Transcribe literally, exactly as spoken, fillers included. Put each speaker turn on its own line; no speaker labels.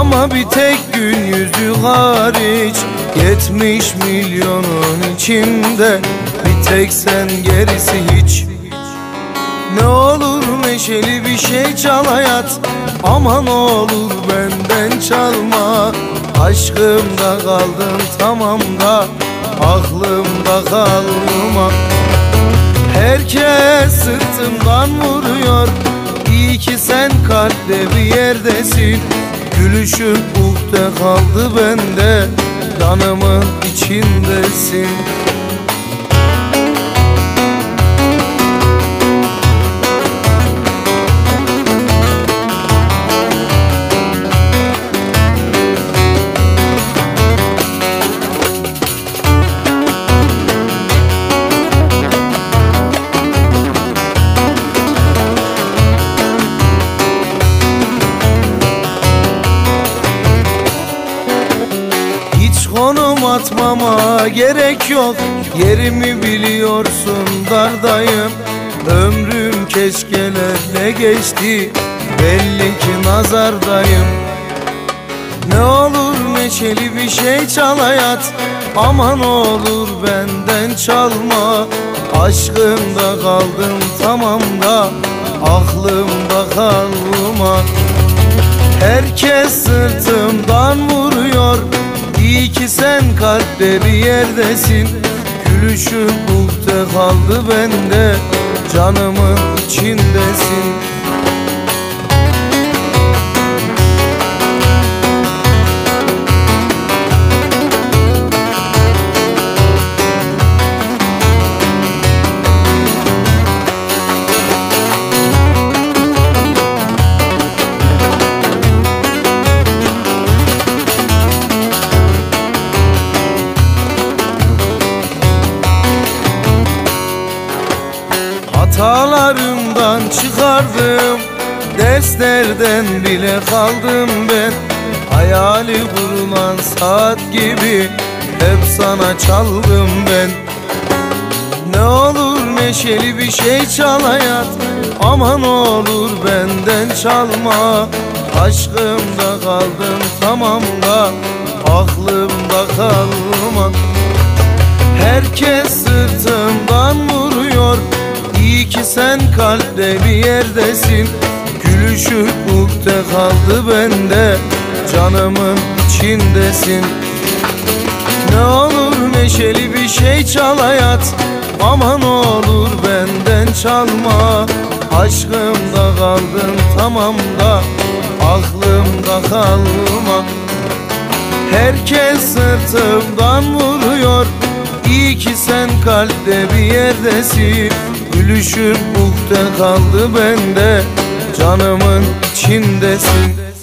Ama bir tek gün yüzü hariç yetmiş milyonun içinde bir tek sen, gerisi hiç. Ne olur neşeli bir şey çal hayat, ama ne olur benden çalma. Aşkımda kaldın tamam da aklımda kalma. Herkes sırtımdan vuruyor, İyi ki sen kalpte bir yerdesin. Gülüşün ukde kaldı bende, canımın içindesin. Konum atmama gerek yok, yerimi biliyorsun, dardayım. Ömrüm keşkelerle geçti, belli ki nazardayım. Ne olur neşeli bir şey çal hayat, ama ne olur benden çalma. Aşkımda kaldım tamam da aklımda kalma. Herkes sırtımdan vuruyor, İyi ki sen kalpte bir yerdesin. Gülüşün ukde kaldı bende, canımın içindesin. Hatalarımdan çıkardım, derslerden bile kaldım ben. Hayali kurulan saat gibi hep sana çaldım ben. Ne olur neşeli bir şey çal hayat, ama ne olur benden çalma. Aşkımda kaldım tamam da aklımda kalma. Herkes sırtımdan vuruyor, İyi ki sen kalpte bir yerdesin. Gülüşün ukde kaldı bende, canımın içindesin. Ne olur neşeli bir şey çal hayat, ama ne olur benden çalma. Aşkımda kaldın tamam da aklımda kalma. Herkes sırtımdan vuruyor, İyi ki sen kalpte bir yerdesin. Gülüşün ukde kaldı bende, canımın içindesin.